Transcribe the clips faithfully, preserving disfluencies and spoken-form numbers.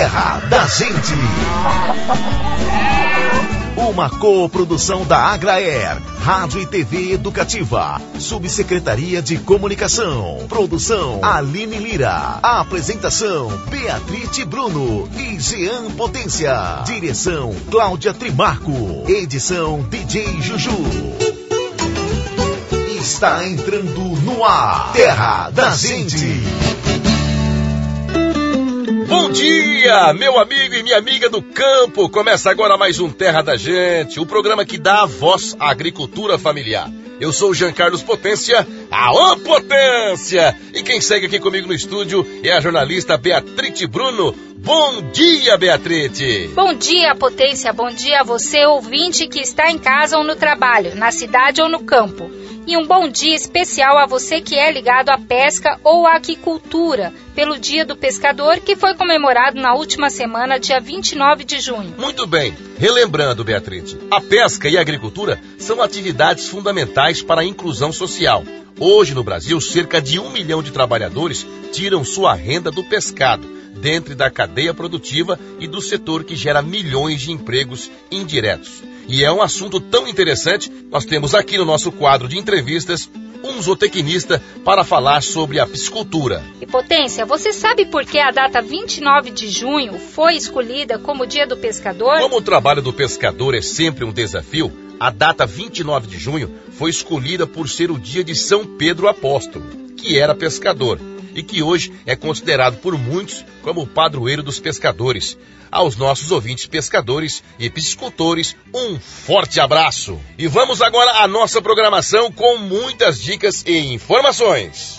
Terra da Gente. Uma coprodução da Agraer, Rádio e T V Educativa, Subsecretaria de Comunicação, produção Aline Lira, apresentação Beatriz Bruno e Jean Potência, direção Cláudia Trimarco, edição D J Juju. Está entrando no ar, Terra da Gente. Bom dia, meu amigo e minha amiga do campo. Começa agora mais um Terra da Gente, o programa que dá a voz à agricultura familiar. Eu sou o Jean Carlos Potência, aô Potência! E quem segue aqui comigo no estúdio é a jornalista Beatriz Bruno. Bom dia, Beatriz! Bom dia, Potência. Bom dia a você, ouvinte que está em casa ou no trabalho, na cidade ou no campo. E um bom dia especial a você que é ligado à pesca ou à aquicultura, pelo Dia do Pescador, que foi comemorado na última semana, dia vinte e nove de junho. Muito bem. Relembrando, Beatriz, a pesca e a agricultura são atividades fundamentais para a inclusão social. Hoje, no Brasil, cerca de um milhão de trabalhadores tiram sua renda do pescado, dentro da cadeia produtiva e do setor que gera milhões de empregos indiretos. E é um assunto tão interessante, nós temos aqui no nosso quadro de entrevistas um zootecnista para falar sobre a piscicultura. E Potência, você sabe por que a data vinte e nove de junho foi escolhida como Dia do Pescador? Como o trabalho do pescador é sempre um desafio, a data vinte e nove de junho foi escolhida por ser o dia de São Pedro Apóstolo, que era pescador e que hoje é considerado por muitos como o padroeiro dos pescadores. Aos nossos ouvintes pescadores e piscicultores, um forte abraço. E vamos agora à nossa programação com muitas dicas e informações.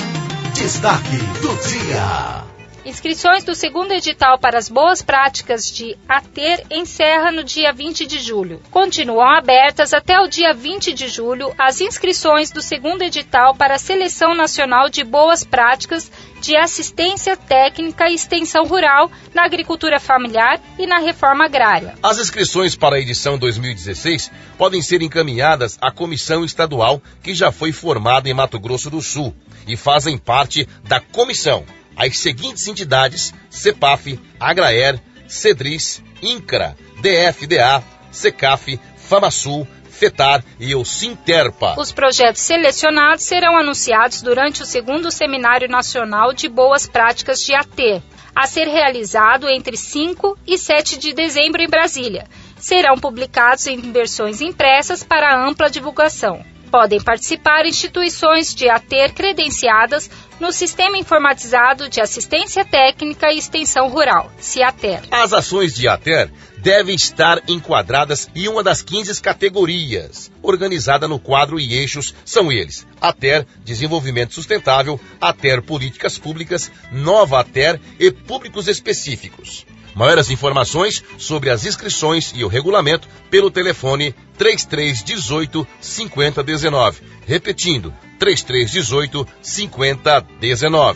Destaque do dia. Inscrições do segundo edital para as boas práticas de ATER encerra no dia vinte de julho. Continuam abertas até o dia vinte de julho as inscrições do segundo edital para a Seleção Nacional de Boas Práticas de Assistência Técnica e Extensão Rural na Agricultura Familiar e na Reforma Agrária. As inscrições para a edição dois mil e dezesseis podem ser encaminhadas à comissão estadual que já foi formada em Mato Grosso do Sul e fazem parte da comissão as seguintes entidades: CEPAF, Agraer, Cedris, INCRA, D F D A, SECAF, FAMASUL, FETAR e o SINTERPA. Os projetos selecionados serão anunciados durante o segundo Seminário Nacional de Boas Práticas de ATER, a ser realizado entre cinco e sete de dezembro em Brasília. Serão publicados em versões impressas para ampla divulgação. Podem participar instituições de ATER credenciadas no Sistema Informatizado de Assistência Técnica e Extensão Rural, CIATER. As ações de ATER devem estar enquadradas em uma das quinze categorias, organizada no quadro e eixos são eles: ATER Desenvolvimento Sustentável, ATER Políticas Públicas, Nova ATER e Públicos Específicos. Maiores informações sobre as inscrições e o regulamento pelo telefone três três um oito, cinco zero um nove. Repetindo, três três um oito, cinco zero um nove.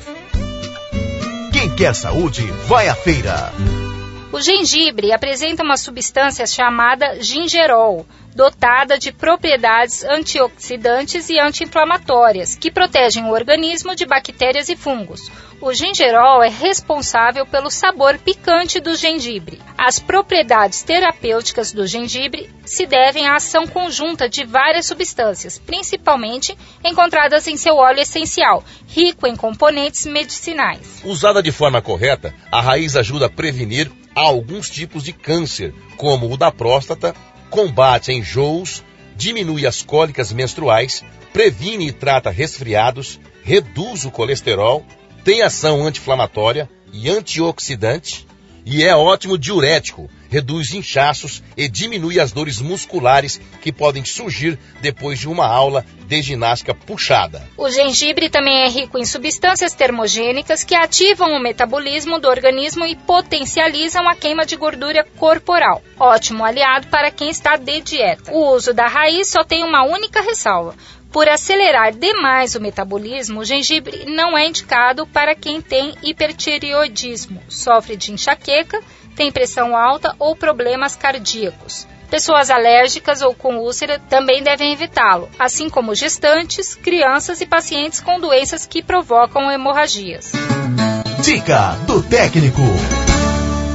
Quem quer saúde, vai à feira. O gengibre apresenta uma substância chamada gingerol, dotada de propriedades antioxidantes e anti-inflamatórias, que protegem o organismo de bactérias e fungos. O gingerol é responsável pelo sabor picante do gengibre. As propriedades terapêuticas do gengibre se devem à ação conjunta de várias substâncias, principalmente encontradas em seu óleo essencial, rico em componentes medicinais. Usada de forma correta, a raiz ajuda a prevenir alguns tipos de câncer, como o da próstata, combate enjoos, diminui as cólicas menstruais, previne e trata resfriados, reduz o colesterol, tem ação anti-inflamatória e antioxidante e é ótimo diurético, reduz inchaços e diminui as dores musculares que podem surgir depois de uma aula de ginástica puxada. O gengibre também é rico em substâncias termogênicas que ativam o metabolismo do organismo e potencializam a queima de gordura corporal. Ótimo aliado para quem está de dieta. O uso da raiz só tem uma única ressalva. Por acelerar demais o metabolismo, o gengibre não é indicado para quem tem hipertireoidismo, sofre de enxaqueca, tem pressão alta ou problemas cardíacos. Pessoas alérgicas ou com úlcera também devem evitá-lo, assim como gestantes, crianças e pacientes com doenças que provocam hemorragias. Dica do técnico.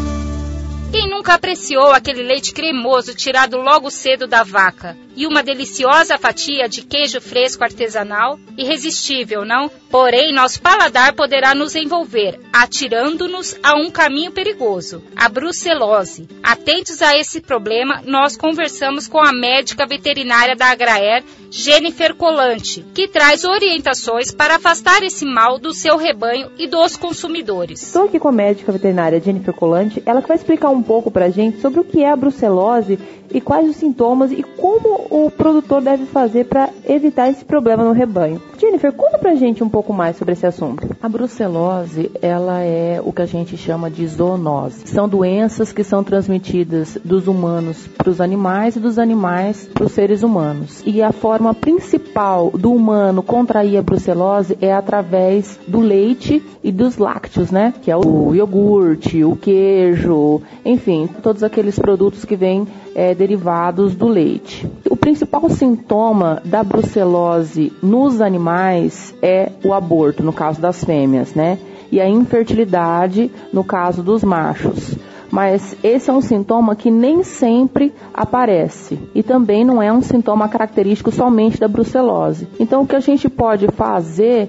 nunca apreciou aquele leite cremoso tirado logo cedo da vaca? E uma deliciosa fatia de queijo fresco artesanal? Irresistível, não? Porém, nosso paladar poderá nos envolver, atirando-nos a um caminho perigoso, a brucelose. Atentos a esse problema, nós conversamos com a médica veterinária da Agraer, Jennifer Colante, que traz orientações para afastar esse mal do seu rebanho e dos consumidores. Estou aqui com a médica veterinária Jennifer Colante, ela vai explicar um pouco para a gente sobre o que é a brucelose e quais os sintomas e como o produtor deve fazer para evitar esse problema no rebanho. Jennifer, conta pra gente um pouco mais sobre esse assunto. A brucelose, ela é o que a gente chama de zoonose. São doenças que são transmitidas dos humanos para os animais e dos animais para os seres humanos. E a forma principal do humano contrair a brucelose é através do leite e dos lácteos, né? Que é o iogurte, o queijo, enfim, todos aqueles produtos que vêm é, derivados do leite. O principal sintoma da brucelose nos animais é o aborto, no caso das fêmeas, né? E a infertilidade, no caso dos machos. Mas esse é um sintoma que nem sempre aparece. E também não é um sintoma característico somente da brucelose. Então, o que a gente pode fazer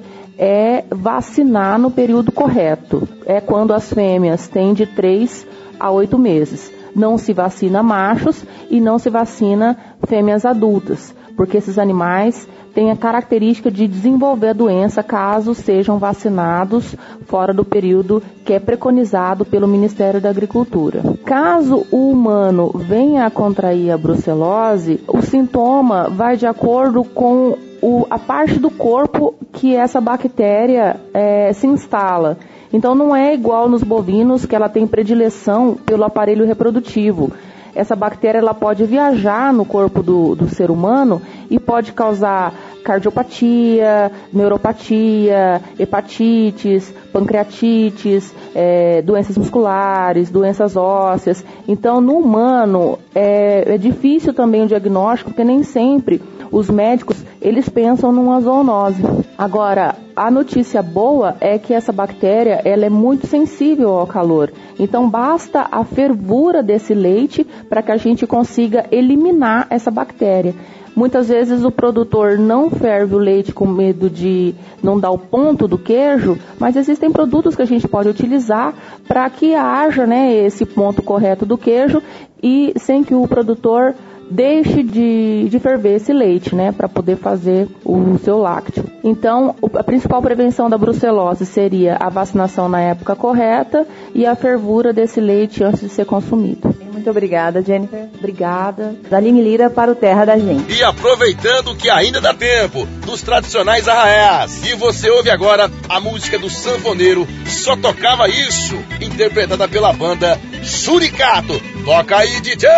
é vacinar no período correto. É quando as fêmeas têm de três a oito meses. Não se vacina machos e não se vacina fêmeas adultas, porque esses animais têm a característica de desenvolver a doença caso sejam vacinados fora do período que é preconizado pelo Ministério da Agricultura. Caso o humano venha a contrair a brucelose, o sintoma vai de acordo com o, a parte do corpo que essa bactéria é, se instala. Então não é igual nos bovinos, que ela tem predileção pelo aparelho reprodutivo. Essa bactéria ela pode viajar no corpo do, do ser humano e pode causar cardiopatia, neuropatia, hepatites, pancreatites, é, doenças musculares, doenças ósseas. Então, no humano, é, é difícil também o diagnóstico, porque nem sempre os médicos eles pensam numa zoonose. Agora, a notícia boa é que essa bactéria ela é muito sensível ao calor. Então, basta a fervura desse leite para que a gente consiga eliminar essa bactéria. Muitas vezes o produtor não ferve o leite com medo de não dar o ponto do queijo, mas existem produtos que a gente pode utilizar para que haja, né, esse ponto correto do queijo e sem que o produtor deixe de, de ferver esse leite, né, para poder fazer o seu lácteo. Então, a principal prevenção da brucelose seria a vacinação na época correta e a fervura desse leite antes de ser consumido. Muito obrigada, Jennifer. Obrigada. Da Aline Lira para o Terra da Gente. E aproveitando que ainda dá tempo, dos tradicionais arraiás. E você ouve agora a música do sanfoneiro Só Tocava Isso, interpretada pela banda Suricato. Toca aí, D J!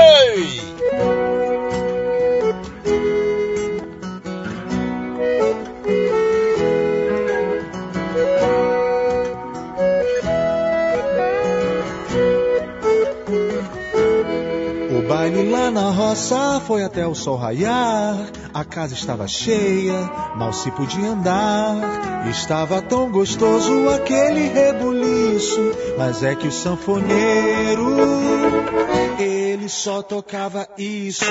O baile lá na roça foi até o sol raiar. A casa estava cheia, mal se podia andar. Estava tão gostoso aquele rebuliço, mas é que o sanfoneiro, ele só tocava isso.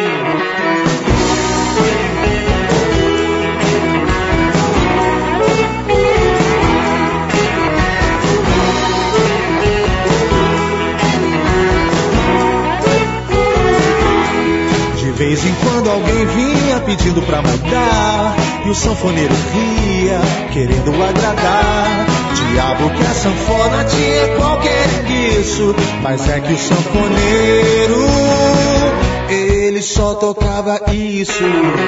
De vez em quando alguém vinha pedindo pra mudar, e o sanfoneiro ria, querendo agradar. Diabo que a sanfona tinha qualquer enguiço, mas é que o sanfoneiro, ele só tocava isso.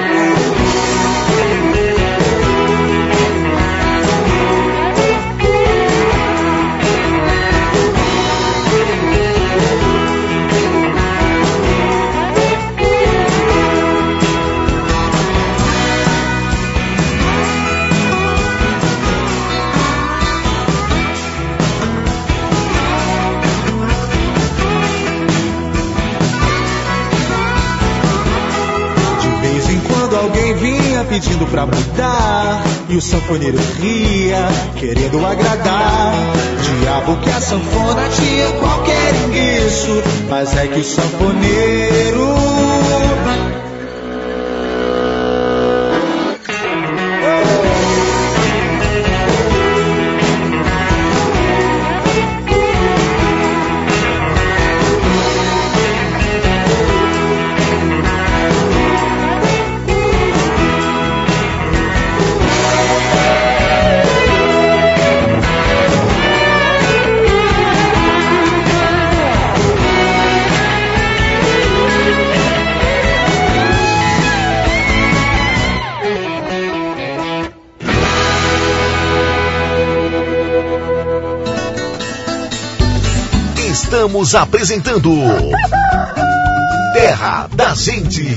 Alguém vinha pedindo pra mudar, e o sanfoneiro ria, querendo agradar. Diabo que a sanfona tinha qualquer enguiço, conheço, mas é que o sanfoneiro... Estamos apresentando Terra da Gente.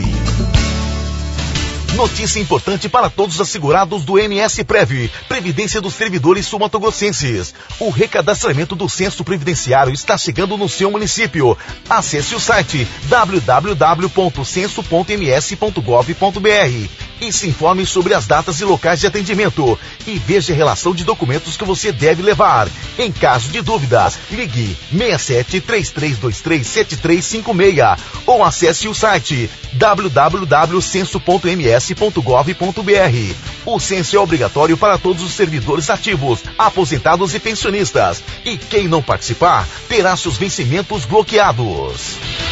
Notícia importante para todos os assegurados do M S Prev, Previdência dos Servidores Sul-Mato-Grossenses. O recadastramento do censo previdenciário está chegando no seu município. Acesse o site w w w ponto censo ponto m s ponto gov ponto b r e se informe sobre as datas e locais de atendimento e veja a relação de documentos que você deve levar. Em caso de dúvidas, ligue seis sete três três dois três sete três cinco seis ou acesse o site w w w ponto censo ponto m s ponto gov ponto b r. O censo é obrigatório para todos os servidores ativos, aposentados e pensionistas. E quem não participar terá seus vencimentos bloqueados.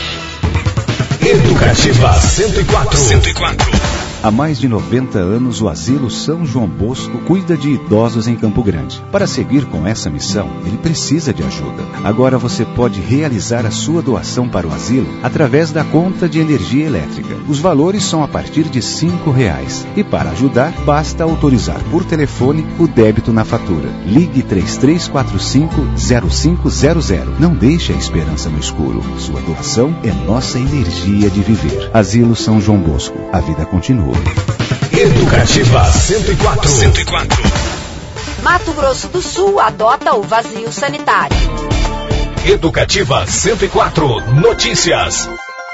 Educativa cento e quatro. cento e quatro. Há mais de noventa anos, o Asilo São João Bosco cuida de idosos em Campo Grande. Para seguir com essa missão, ele precisa de ajuda. Agora você pode realizar a sua doação para o asilo através da conta de energia elétrica. Os valores são a partir de cinco reais. E para ajudar, basta autorizar por telefone o débito na fatura. Ligue três três quatro cinco zero cinco zero zero. Não deixe a esperança no escuro. Sua doação é nossa energia de viver. Asilo São João Bosco. A vida continua. Educativa cento e quatro. cento e quatro. Mato Grosso do Sul adota o vazio sanitário. Educativa cento e quatro. Notícias.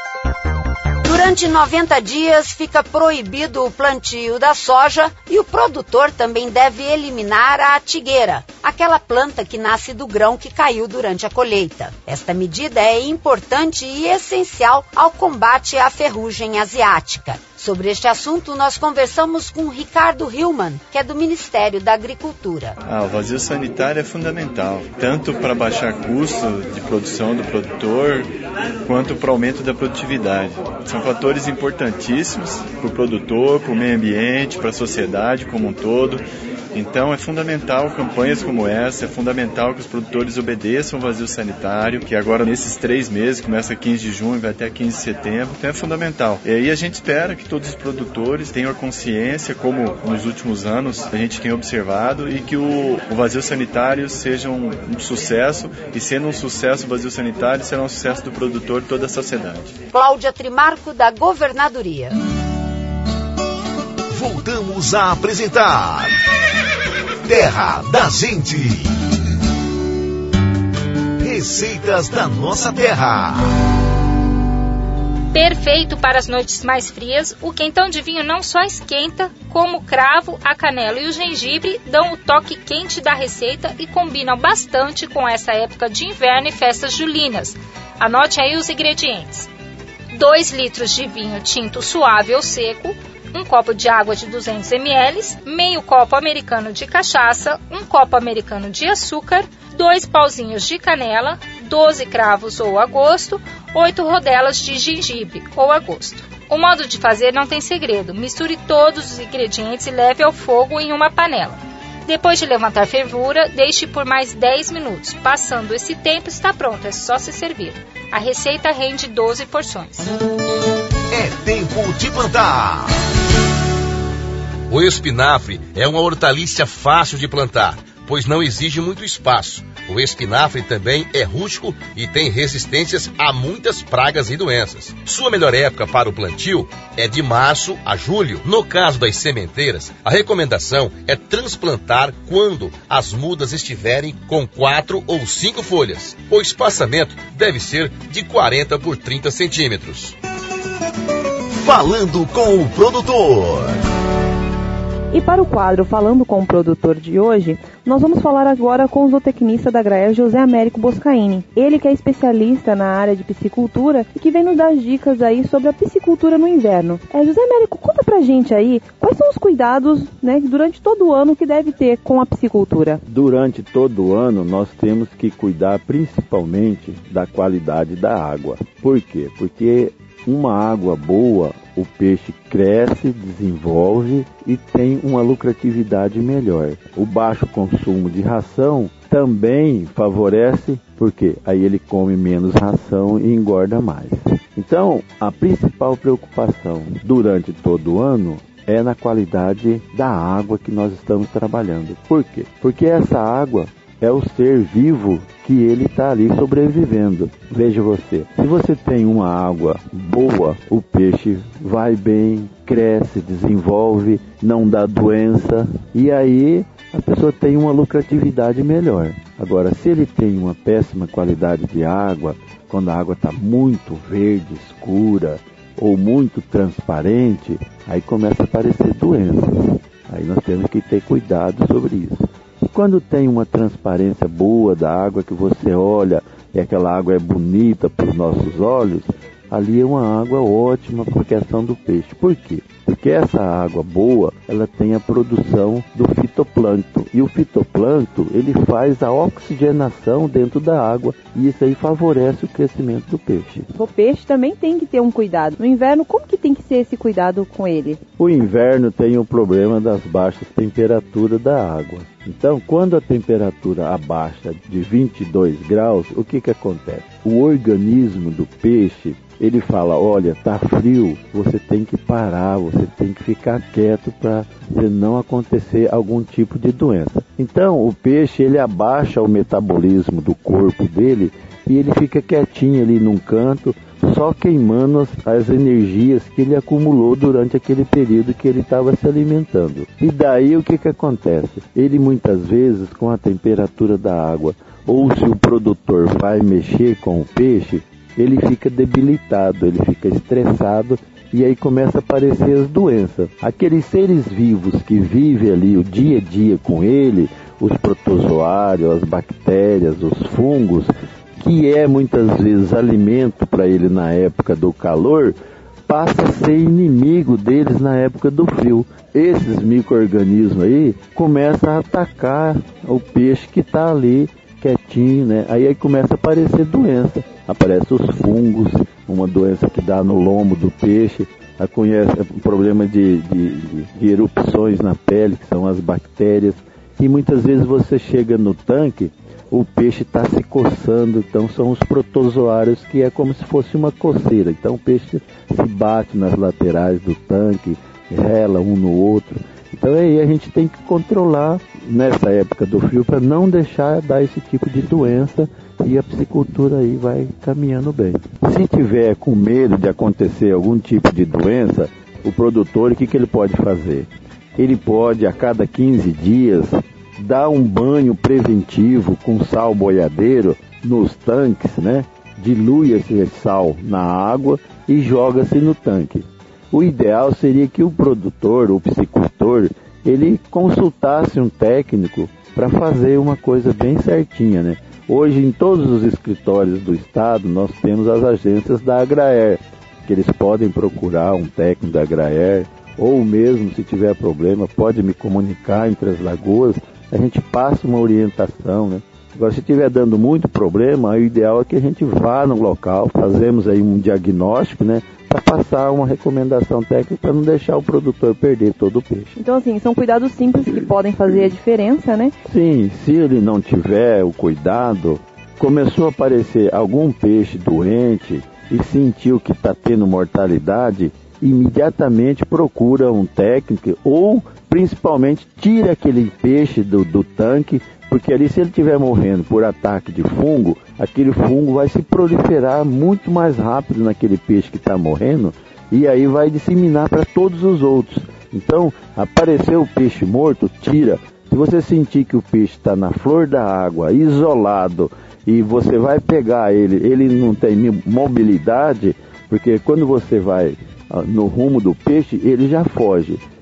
Durante noventa dias fica proibido o plantio da soja e o produtor também deve eliminar a atigueira, aquela planta que nasce do grão que caiu durante a colheita. Esta medida é importante e essencial ao combate à ferrugem asiática. Sobre este assunto, nós conversamos com Ricardo Hillman, que é do Ministério da Agricultura. Ah, o vazio sanitário é fundamental, tanto para baixar custo de produção do produtor, quanto para o aumento da produtividade. São fatores importantíssimos para o produtor, para o meio ambiente, para a sociedade como um todo. Então é fundamental campanhas como essa, é fundamental que os produtores obedeçam o vazio sanitário, que agora nesses três meses, começa quinze de junho e vai até quinze de setembro, então é fundamental. E aí a gente espera que todos os produtores tenham a consciência, como nos últimos anos a gente tem observado, e que o, o vazio sanitário seja um, um sucesso, e sendo um sucesso o vazio sanitário, será um sucesso do produtor e toda a sociedade. Cláudia Trimarco, da Governadoria. Voltamos a apresentar Terra da Gente. Receitas da nossa terra. Perfeito para as noites mais frias, o quentão de vinho não só esquenta, como o cravo, a canela e o gengibre dão o toque quente da receita e combinam bastante com essa época de inverno e festas julinas. Anote aí os ingredientes. dois litros de vinho tinto suave ou seco, um copo de água de duzentos mililitros, meio copo americano de cachaça, um copo americano de açúcar, dois pauzinhos de canela, doze cravos ou a gosto, oito rodelas de gengibre ou a gosto. O modo de fazer não tem segredo. Misture todos os ingredientes e leve ao fogo em uma panela. Depois de levantar fervura, deixe por mais dez minutos. Passando esse tempo, está pronto, é só se servir. A receita rende doze porções. É tempo de plantar. O espinafre é uma hortaliça fácil de plantar, pois não exige muito espaço. O espinafre também é rústico e tem resistências a muitas pragas e doenças. Sua melhor época para o plantio é de março a julho. No caso das sementeiras, a recomendação é transplantar quando as mudas estiverem com quatro ou cinco folhas. O espaçamento deve ser de quarenta por trinta centímetros. Falando com o produtor. E para o quadro Falando com o Produtor de hoje, nós vamos falar agora com o zootecnista da Agraer, José Américo Boscaini. Ele que é especialista na área de piscicultura e que vem nos dar dicas aí sobre a piscicultura no inverno. É, José Américo, conta pra gente aí quais são os cuidados, né, durante todo o ano que deve ter com a piscicultura. Durante todo o ano nós temos que cuidar principalmente da qualidade da água. Por quê? Porque uma água boa, o peixe cresce, desenvolve e tem uma lucratividade melhor. O baixo consumo de ração também favorece, porque aí ele come menos ração e engorda mais. Então, a principal preocupação durante todo o ano é na qualidade da água que nós estamos trabalhando. Por quê? Porque essa água é o ser vivo que ele está ali sobrevivendo. Veja você, se você tem uma água boa, o peixe vai bem, cresce, desenvolve, não dá doença, e aí a pessoa tem uma lucratividade melhor. Agora, se ele tem uma péssima qualidade de água, quando a água está muito verde, escura, ou muito transparente, aí começa a aparecer doenças. Aí nós temos que ter cuidado sobre isso. E quando tem uma transparência boa da água, que você olha e aquela água é bonita para os nossos olhos, ali é uma água ótima para a questão do peixe. Por quê? Porque essa água boa, ela tem a produção do fitoplâncton. E o fitoplâncton, ele faz a oxigenação dentro da água. E isso aí favorece o crescimento do peixe. O peixe também tem que ter um cuidado. No inverno, como que tem que ser esse cuidado com ele? O inverno tem o problema das baixas temperaturas da água. Então, quando a temperatura abaixa de vinte e dois graus, o que que acontece? O organismo do peixe, ele fala, olha, tá frio, você tem que parar, você tem que ficar quieto para não acontecer algum tipo de doença. Então, o peixe, ele abaixa o metabolismo do corpo dele e ele fica quietinho ali num canto, só queimando as, as energias que ele acumulou durante aquele período que ele estava se alimentando. E daí o que que acontece? Ele muitas vezes, com a temperatura da água, ou se o produtor vai mexer com o peixe, ele fica debilitado, ele fica estressado e aí começa a aparecer as doenças. Aqueles seres vivos que vivem ali o dia a dia com ele, os protozoários, as bactérias, os fungos, que é muitas vezes alimento para ele na época do calor, passa a ser inimigo deles na época do frio. Esses micro-organismos aí começam a atacar o peixe que está ali quietinho, né? Aí, aí começa a aparecer doença. Aparecem os fungos, uma doença que dá no lombo do peixe. Aí conhece o problema de, de, de, de erupções na pele, que são as bactérias. E muitas vezes você chega no tanque, o peixe está se coçando, então são os protozoários, que é como se fosse uma coceira. Então o peixe se bate nas laterais do tanque, rela um no outro. Então aí a gente tem que controlar nessa época do frio para não deixar dar esse tipo de doença, e a piscicultura aí vai caminhando bem. Se tiver com medo de acontecer algum tipo de doença, o produtor, o que, que ele pode fazer? Ele pode, a cada quinze dias, dar um banho preventivo com sal boiadeiro nos tanques, né? Dilui esse sal na água e joga-se no tanque. O ideal seria que o produtor, o piscicultor, ele consultasse um técnico para fazer uma coisa bem certinha, né? Hoje, em todos os escritórios do estado, nós temos as agências da Agraer, que eles podem procurar um técnico da Agraer, ou mesmo, se tiver problema, pode me comunicar entre as lagoas, a gente passa uma orientação, né? Agora, se estiver dando muito problema, o ideal é que a gente vá no local, fazemos aí um diagnóstico, né? Para passar uma recomendação técnica para não deixar o produtor perder todo o peixe. Então, assim, são cuidados simples que podem fazer a diferença, né? Sim, se ele não tiver o cuidado, começou a aparecer algum peixe doente e sentiu que está tendo mortalidade, imediatamente procura um técnico ou, principalmente, tira aquele peixe do, do tanque, porque ali, se ele estiver morrendo por ataque de fungo, aquele fungo vai se proliferar muito mais rápido naquele peixe que está morrendo, e aí vai disseminar para todos os outros. Então, apareceu o peixe morto, tira. Se você sentir que o peixe está na flor da água, isolado, e você vai pegar ele, ele não tem mobilidade, porque quando você vai no rumo do peixe, ele já foge.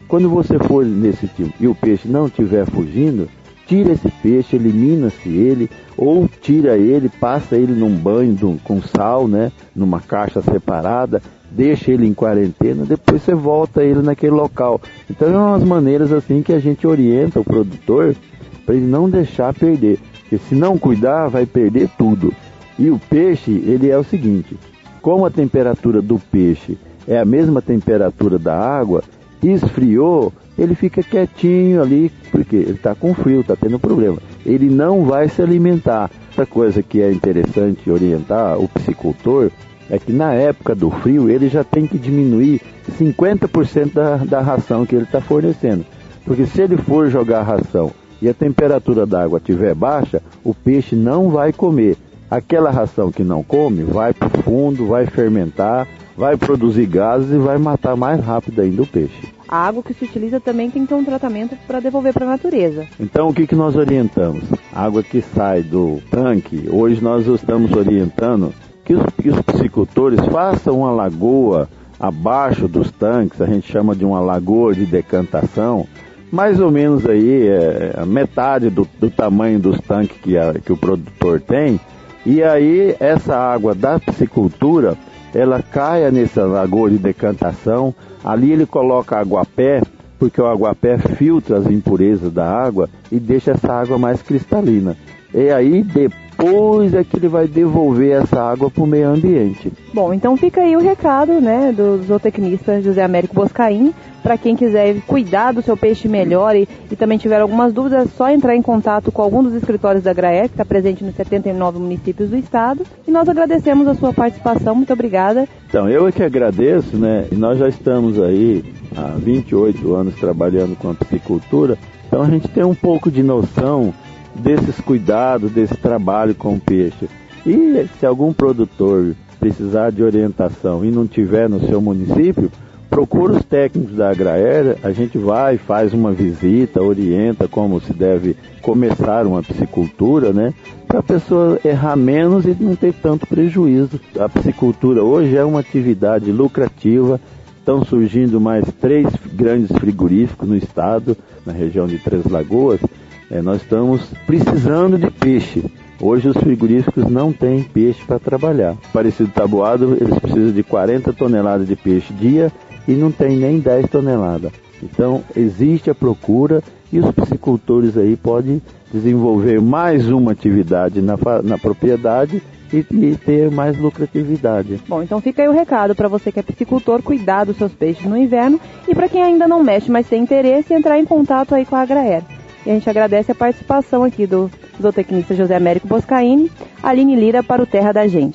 Quando você for nesse tipo e o peixe não estiver fugindo, tira esse peixe, elimina-se ele, ou tira ele, passa ele num banho do, com sal, né, numa caixa separada, deixa ele em quarentena, depois você volta ele naquele local. Então é umas maneiras assim que a gente orienta o produtor para ele não deixar perder, porque se não cuidar vai perder tudo. E o peixe, ele é o seguinte, como a temperatura do peixe é a mesma temperatura da água, esfriou, ele fica quietinho ali, porque ele está com frio, está tendo problema. Ele não vai se alimentar. Outra coisa que é interessante orientar o piscicultor é que na época do frio ele já tem que diminuir cinquenta por cento da, da ração que ele está fornecendo. Porque se ele for jogar a ração e a temperatura da água estiver baixa, o peixe não vai comer. Aquela ração que não come vai para o fundo, vai fermentar, vai produzir gases e vai matar mais rápido ainda o peixe. A água que se utiliza também tem que ter um tratamento para devolver para a natureza. Então o que, que nós orientamos? A água que sai do tanque, hoje nós estamos orientando que os, que os piscicultores façam uma lagoa abaixo dos tanques, a gente chama de uma lagoa de decantação, mais ou menos aí é, a metade do, do tamanho dos tanques que, a, que o produtor tem, e aí essa água da piscicultura, ela caia nessa lagoa de decantação, ali ele coloca aguapé, porque o aguapé filtra as impurezas da água e deixa essa água mais cristalina. E aí depois é que ele vai devolver essa água para o meio ambiente. Bom, então fica aí o recado, né, do zootecnista José Américo Boscain. Para quem quiser cuidar do seu peixe melhor e, e também tiver algumas dúvidas, é só entrar em contato com algum dos escritórios da Agraer, que está presente nos setenta e nove municípios do estado. E nós agradecemos a sua participação. Muito obrigada. Então, eu é que agradeço, né? E nós já estamos aí há vinte e oito anos trabalhando com a piscicultura. Então, a gente tem um pouco de noção desses cuidados, desse trabalho com o peixe. E se algum produtor precisar de orientação e não tiver no seu município, procura os técnicos da Agraer, a gente vai, faz uma visita, orienta como se deve começar uma piscicultura, né? Para a pessoa errar menos e não ter tanto prejuízo. A piscicultura hoje é uma atividade lucrativa, estão surgindo mais três grandes frigoríficos no estado, na região de Três Lagoas. É, nós estamos precisando de peixe. Hoje os frigoríficos não têm peixe para trabalhar. Parecido Taboado, eles precisam de quarenta toneladas de peixe dia e não tem nem dez toneladas. Então existe a procura e os piscicultores aí podem desenvolver mais uma atividade na, na propriedade e, e ter mais lucratividade. Bom, então fica aí o recado para você que é piscicultor, cuidar dos seus peixes no inverno, e para quem ainda não mexe, mas tem interesse, entrar em contato aí com a Agraer. E a gente agradece a participação aqui do zootecnista José Américo Boscain, Aline Lira para o Terra da Gente.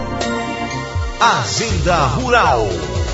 Agenda Rural.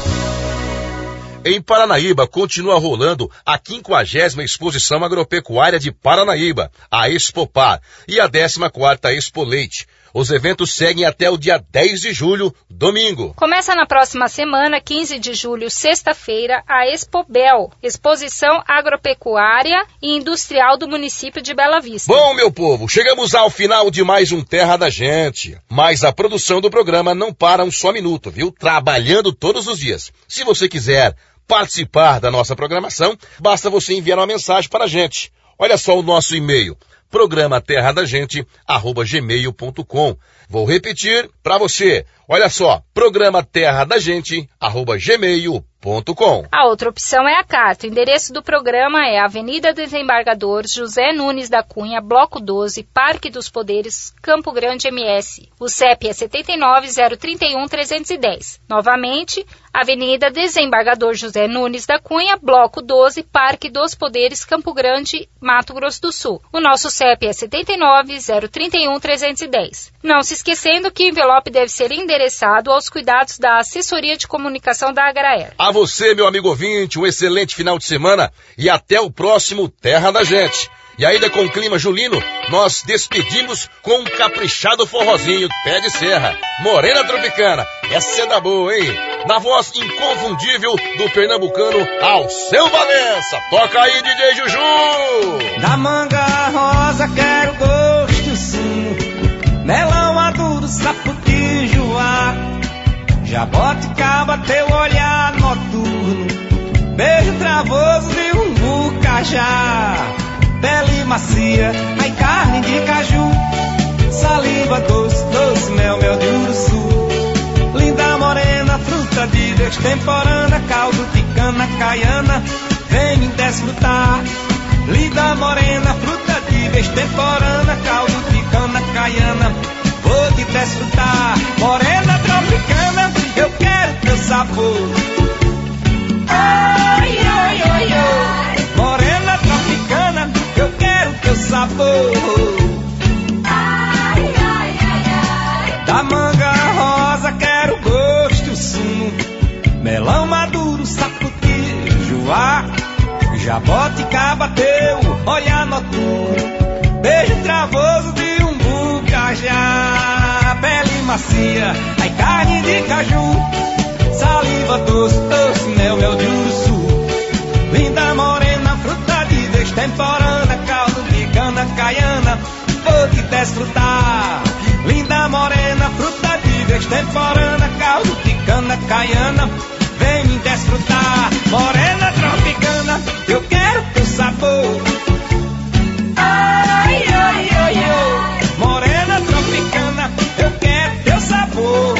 Em Paranaíba, continua rolando a quinquagésima Exposição Agropecuária de Paranaíba, a Expopar, e a décima quarta Expo Leite. Os eventos seguem até o dia dez de julho, domingo. Começa na próxima semana, quinze de julho, sexta-feira, a Expobel, Exposição Agropecuária e Industrial do município de Bela Vista. Bom, meu povo, chegamos ao final de mais um Terra da Gente. Mas a produção do programa não para um só minuto, viu? Trabalhando todos os dias. Se você quiser participar da nossa programação, basta você enviar uma mensagem para a gente. Olha só o nosso e-mail, programa terra da gente arroba gmail ponto com. Vou repetir para você. Olha só, programa terra da gente arroba gmail ponto com. A outra opção é a carta. O endereço do programa é Avenida Desembargador José Nunes da Cunha, Bloco doze, Parque dos Poderes, Campo Grande, M S. O C E P é setenta e nove, zero trinta e um, trezentos e dez. Novamente, Avenida Desembargador José Nunes da Cunha, Bloco doze, Parque dos Poderes, Campo Grande, Mato Grosso do Sul. O nosso C E P é setenta e nove, zero trinta e um, trezentos e dez. Não se esquecendo que o envelope deve ser endereçado aos cuidados da Assessoria de Comunicação da Agraer. A você, meu amigo ouvinte, um excelente final de semana e até o próximo Terra da Gente. E ainda com o clima julino, nós despedimos com um caprichado forrozinho, pé de serra, Morena Tropicana. Essa é da boa, hein? Na voz inconfundível do pernambucano Alceu Valença. Toca aí, D J Juju! Da manga rosa quero gosto sim, melão maduro, saputi, joá, jaboticaba, teu olhar noturno, beijo travoso de umbu, cajá, pele macia, ai carne de caju, saliva doce, doce, mel, mel de uruçu, linda morena, fruta de destemporânea, caldo de cana caiana, vem me desfrutar. Linda morena, fruta de destemporânea, caldo de cana caiana, vou te desfrutar. Morena tropicana, eu quero teu sabor. Ai, ai, ai, ai. Morena tropicana, eu quero teu sabor. Ai, ai, ai, ai. Da manga rosa quero gosto, o sumo, melão maduro, saputi, joá, jaboticaba teu olhar noturno, beijo travoso de umbu, cajá, pele macia, ai carne de caju, saliva doce, doce, mel, mel de uruçu, linda morena, fruta de destemporânea, caldo de cana caiana, vou te desfrutar. Linda morena, fruta de destemporânea, caldo de cana caiana, vem me desfrutar. Morena tropicana, eu quero teu sabor. Ai, ai, ai, ai. Morena tropicana, eu quero teu sabor.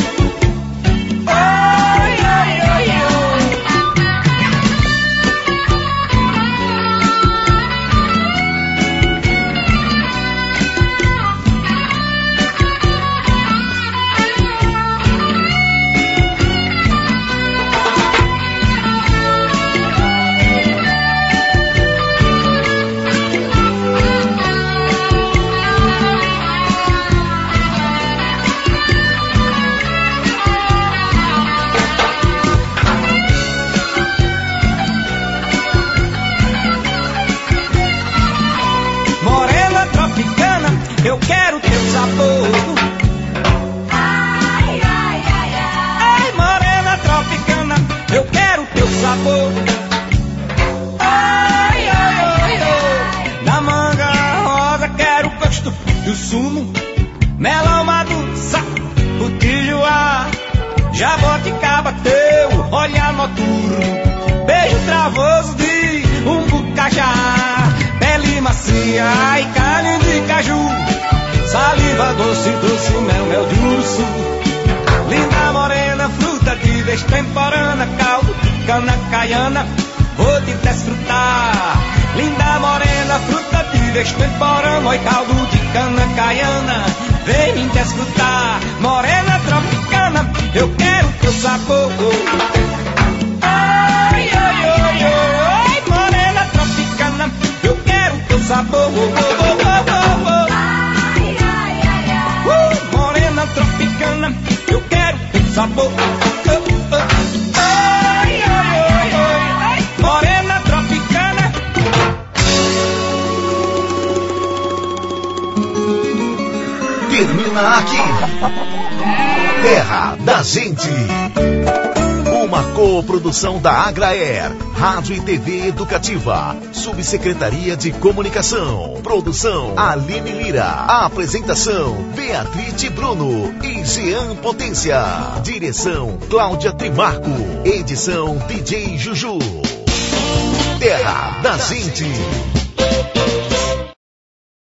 Ai, ai, ai, ai. Eu quero teu sabor. Ai, ai, ai, ai. Ai, morena tropicana, eu quero teu sabor. Ai, ai, ai, ai. Da manga rosa quero gosto do sumo, melão maduro, saputi-joá, jaboticaba teu olhar noturno, beijo travoso de umbu, cajá, pele macia, ai carne de caju, saliva doce, doce, mel, mel de urso, linda morena, fruta de destemporânea, caldo de cana caiana, vou te desfrutar. Linda morena, fruta de destemporânea, oi caldo de cana caiana, vem me desfrutar. Morena tropicana, eu quero teu sabor. Ai, ai, ai, ai, morena tropicana, eu quero teu sabor. Oh, oh, oh, oh, oh. Uh, morena tropicana, eu quero teu sabor. Uh, uh. Ai, ai, ai, ai, ai, morena tropicana. Termina aqui. Terra da Gente. Uma coprodução da Agraer, Rádio e T V Educativa, Subsecretaria de Comunicação, produção Aline Lira, apresentação Beatriz Bruno e Jean Potência, direção Cláudia Trimarco, edição D J Juju. Terra da Gente.